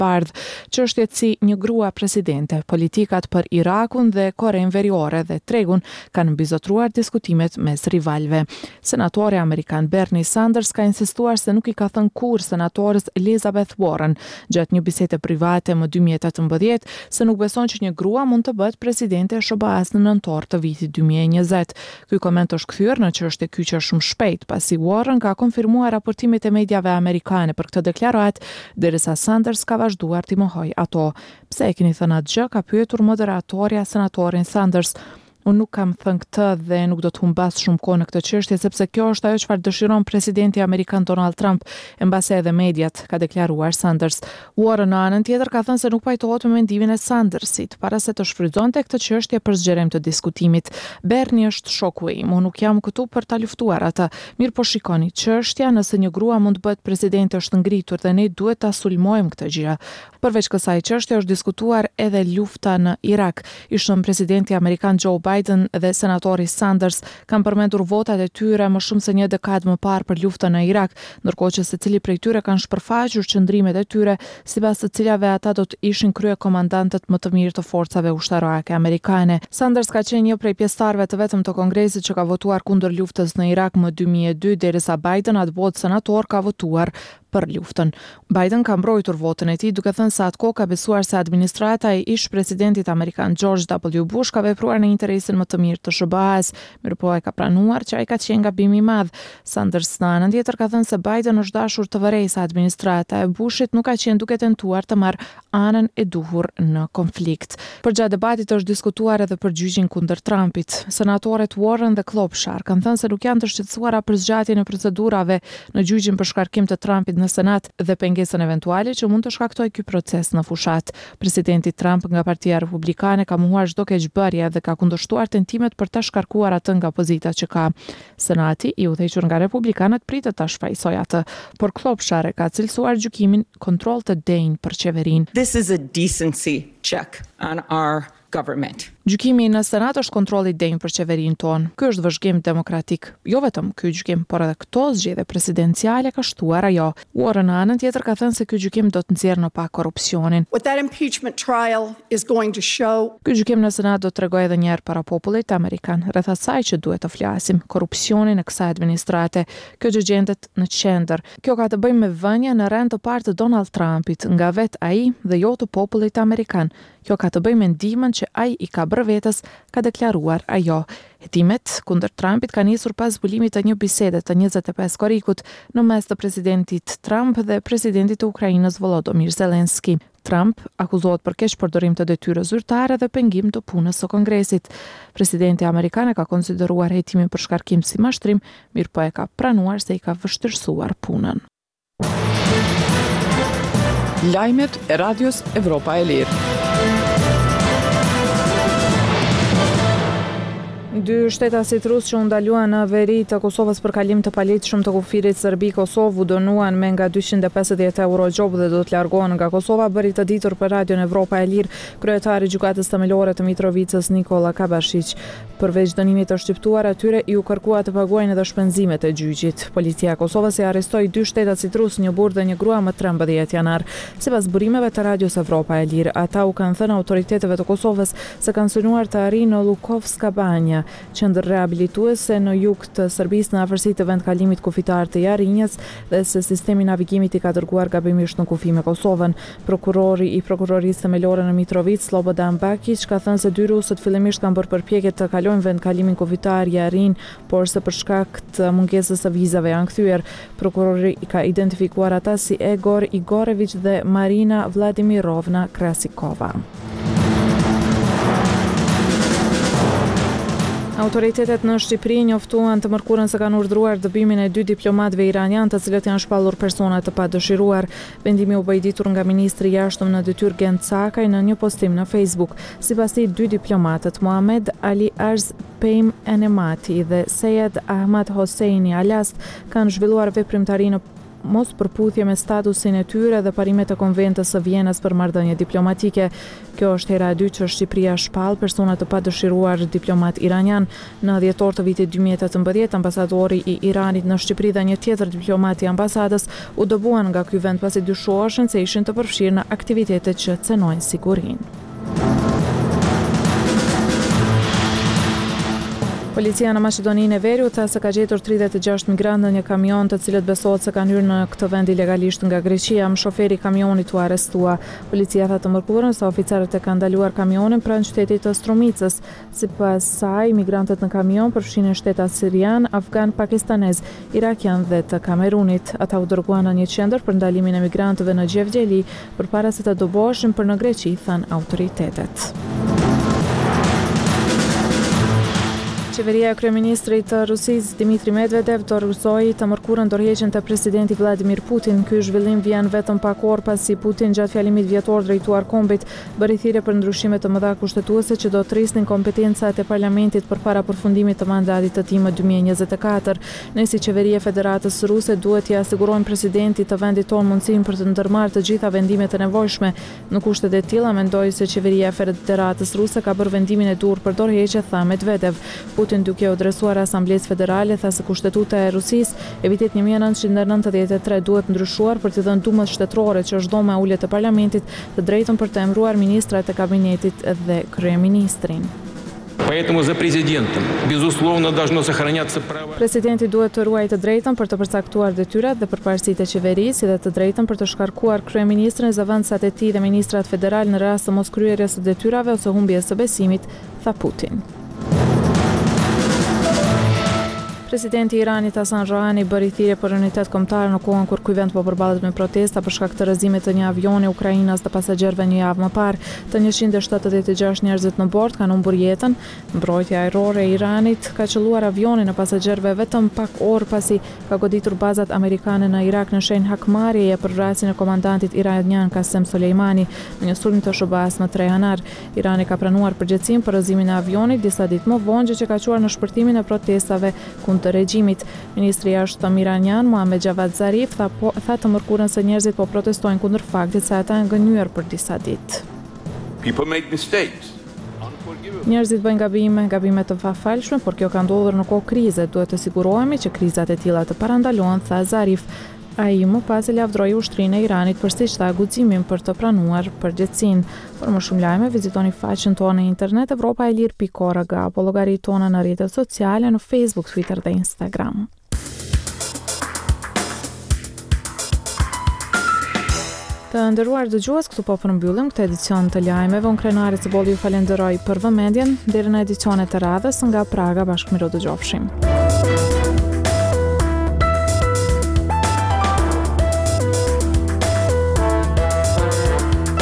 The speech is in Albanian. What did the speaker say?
bardh, çështjet si një grua presidente, politikat për Irakun dhe Korenë Veriore dhe tregun kanë mbizotruar diskutimet mes rivalëve. Senatori amerikan Bernie Sanders ka insistuar se nuk I ka thënë kurrë senatores Elizabeth Warren gjatë një bisede private më 2018 se nuk beson që një grua mund të bëhet presidente e SBA-s në nëntor të vitit 2020. Ky koment është kthyer në çështje kyçe shumë shpejt, pasi Warren ka konfirmuar raportimet e mediave amerikane për këtë deklaratë, derisa Sanders ka vazhduar t'i mohojë ato. Pse e keni thënë atë gjë, ka pyetur moderatorja senatorin Sanders. Unë nuk kam thënë këtë dhe nuk do të humbas shumë kohë në këtë çështje sepse kjo është ajo çfarë dëshiron presidenti amerikan Donald Trump, e mbase edhe mediat, ka deklaruar Sanders. Warren në anën tjetër ka thënë se nuk pajtohet me mendimin e Sandersit, para se të shfrytëzonte këtë çështje për zgjerim të diskutimit. Bernie është shoku im, unë nuk jam këtu për ta luftuar atë. Mirë po shikoni, çështja nëse një grua mund të bëhet presidente është ngritur dhe ne duhet ta sulmojmë këtë gjë. Përveç kësaj çështje është diskutuar edhe lufta në Irak. Ishte presidenti amerikan Joe Biden dhe senatori Sanders kanë përmendur votat e tyre më shumë se një dekadë më parë për luftën në Irak, ndërkohë që secili prej tyre kanë shpërfaqur qëndrimet e tyre, sipas të cilave ata do të ishin kryekomandantët më të mirë të forcave ushtarake amerikane. Sanders ka qenë një prej pjesëtarëve të vetëm të Kongresit që ka votuar kundër luftës në Irak më 2002, derisa Biden atë botë senator ka votuar për luftën. Biden ka mbrojtur votën e tij duke thënë se atko ka besuar se administrata e ish presidentit amerikan George W. Bush ka vepruar në interesin më të mirë të SBA-s, mirëpo ai ka pranuar që ai ka qenë gabim I madh. Sanders në anën tjetër ka thënë se Biden është dashur të vërejë se administrata e Bushit nuk ka qenë duke tentuar të marrë anën e duhur në konflikt. Përgjatë debatit është diskutuar edhe për gjyqin kundër Trumpit. Senatorët Warren dhe Klobuchar kanë thënë se nuk janë të shqetësuara për zgjatjen e procedurave në gjyqin për shkarkim të Trumpit në Senat dhe pengesën eventuale që mund të shkaktojë ky proces në fushat. Presidenti Trump nga Partia Republikane ka mohuar çdo keqbërje dhe ka kundërshtuar tentimet për ta shkarkuar atë nga pozita që ka. Senati I udhëhequr nga republikanët pritet ta shfaqsojë atë, por Klobuchar ka cilësuar gjykimin kontroll të denjë për qeverinë. This is a decency check on our government. Gjykimi në Senat është kontrolli I denjë për qeverinë tonë. Ky është vëzhgim demokratik. Jo vetëm ky gjykim, por edhe këto zgjedhje presidenciale ka shtuar ajo. Warren në anën tjetër ka thënë se ky gjykim do të nxjerrë në pa korrupsionin. What that impeachment trial is going to show. Ky gjykim në Senat do të tregojë edhe një herë para popullit amerikan rreth asaj që duhet të flasim, korrupsionin e kësaj administrate. Kjo gjë gjendet në qendër. Kjo ka të bëjë me vënien në rend të parë të Donald Trumpit nga vet ai dhe jo të popullit amerikan. Kjo ka të bëjë me ndihmën që ai I ka bërë vetës, ka deklaruar ajo. Hetimet kundër Trumpit ka nisur pas zbulimit të një bisede të 25 korrikut në mes të presidentit Trump dhe presidentit të Ukrainës Volodymyr Zelensky. Trump akuzohet për keqpërdorim të detyrës zyrtare dhe pengim të punës së Kongresit. Presidenti amerikan ka konsideruar hetimin për shkarkim si mashtrim, mirëpo e ka pranuar se I ka vështirësuar punën. Lajmet e Radios Evropa e Lirë. Dy shtetasit rusë që u ndaluan në veri të Kosovës për kalim të palitshëm të kufirit Serbi-Kosovë u dënuan me nga 250 euro gjob dhe do të largohen nga Kosova, bëri të ditur për Radion Evropa e Lirë kryetari i gjykatës themelore të Mitrovicës Nikola Kabashić. Përveç dënimit të shtyptuar atyre I u kërkua të paguajnë edhe shpenzimet e gjyqit. Policia e Kosovës e arrestoi dy shtetasit rusë, një burr dhe një grua më 13 janar. Sipas burimeve të Radios Evropa e Lirë, ata u kanë thënë autoriteteve të Kosovës se kanë synuar të arrijnë në Lukovska Banja, qendër rehabilituese në jug të Serbisë në afërsi të vendkalimit kufitar të Jarinjës dhe se sistemi navigimit I ka dërguar gabimisht në kufi me Kosovën. Prokurori I prokurorisë themelore në Mitrovic, Slobodan Bakić, ka thënë se dy rusët fillimisht kanë bërë përpjekje të kalojnë vendkalimin kufitar Jarin, por se për shkak të mungesës së vizave janë kthyer. Prokurori ka identifikuar ata si Egor Igorević dhe Marina Vladimirovna Krasikova. Autoritetet në Shqipëri njoftuan të mërkurën se kanë urdhëruar dëbimin e dy diplomatëve iranian të cilët janë shpallur persona të padëshiruar. Vendimi u bë I ditur nga ministri I jashtëm në detyrë Gent Sakaj në një postim në Facebook. Sipas tij, dy diplomatët Muhamed Ali Arz Pejm Enemati dhe Sejed Ahmad Hosseini Alast kanë zhvilluar veprimtari në mos përputhje me statusin e tyre dhe parimet e konventës së Vienës për marrëdhënie diplomatike. Kjo është hera e dytë që Shqipëria shpall persona të padëshiruar diplomat iranian. Në dhjetor të vitit 2018, ambasadori i Iranit në Shqipëri dhe një tjetër diplomat i ambasadës u dëbuan nga ky vend pasi dyshoheshin se ishin të përfshirë në aktivitete që cenojnë sigurinë. Policia në Maqedoninë e Veriut tha se ka gjetur 36 migrantë në një kamion të cilët besohet se kanë hyrë në këtë vend ilegalisht nga Greqia. Shoferi i kamionit u arrestua. Policia tha të mërkurën se oficerët e kanë ndaluar kamionin pranë qytetit të Strumicës. Sipas saj, migrantët në kamion përfshinin shtetat sirian, afgan, pakistanez, irakian dhe të Kamerunit. Ata u dërguan në një qendër për ndalimin e migrantëve në Gjevgjeli përpara se të doboheshin për në Greqi, thanë autoritetet. Qeveria e kryeministrit të Rusisë Dmitri Medvedev dorëzoi të mërkurën dorëheqjen të presidentit Vladimir Putin. Ky zhvillim vjen vetëm pak orë pasi Putin gjatë fjalimit vjetor drejtuar kombit bëri thirrje për ndryshime të mëdha kushtetuese që do të rrisnin kompetencat e parlamentit përpara përfundimit të mandatit të tij më 2024. Ne si qeveri e Federatës Ruse duhet t'i asigurojmë presidentit të vendit tonë mundësinë për të ndërmarrë të gjitha vendimet e nevojshme. Në kushtet e tilla mendoi se qeveria e Federatës Ruse ka bërë vendimin e duhur për dorëheqje, tha Medvedev. Putin duke u adresuar Asamblesë Federale tha se kushtetuta e Rusisë e vitit 1993 duhet ndryshuar për të dhënë ndumës shtetërore që është dhoma e ulët të parlamentit të drejtën për të emëruar ministrat e kabinetit dhe kryeministrin. Поэтому за президентом, безусловно, должно сохраняться право. Presidenti duhet të ruajë të drejtën për të përcaktuar detyrat dhe përparësitë e qeverisë, si dhe të drejtën për të shkarkuar kryeministrin, zëvendësat e tij dhe ministrat federal në rast të moskryerjes së detyrave ose humbjes së besimit, tha Putin. Presidenti i Iranit Hasan Rohani bëri thirrje për unitet kombëtar në kohën kur ky vend po përballet me protesta për shkak të rrëzimit të një avioni ukrainas të pasagerëve një javë më parë. Të 176 njerëzit në bord kanë humbur jetën. Mbrojtja ajrore e Iranit ka qelluar avionin e pasagerëve vetëm pak orë pasi ka goditur bazat amerikane në Irak në shenjë hakmarrjeje për vrasjen e komandantit iranian Qasem Soleimani në një sulm të Shobas në 3 janar. Irani ka pranuar përgjegjësinë për rrëzimin e avionit disa ditë më vonë, që ka quar në shpërtimin e protestave të regjimit. Ministri i jashtëm iranian Mohammad Javad Zarif tha të mërkurën se njerëzit po protestojnë kundër faktit se ata janë gënyer për disa ditë. People make mistakes. Njerëzit bëjnë gabime të pafalshme, por kjo ka ndodhur në kohë krize. Duhet të sigurohemi që krizat e tilla të parandalohen, tha Zarif. Ai më pas e lavdroi ushtrinë e Iranit për si shta guximin për të pranuar përgjegjësinë. Për më shumë lajme, vizitoni faqen tonë në internet evropaelir.org apo llogaritë tona në rrjetet sociale në Facebook, Twitter dhe Instagram. Të nderuar dëgjues, këtu po përmbyllim këtë edicion të lajmeve. Unë Krenari Cibolli ju falenderoj për vëmendjen. Deri në edicionet e radhës nga Praga, bashkë miro dëgjofshim.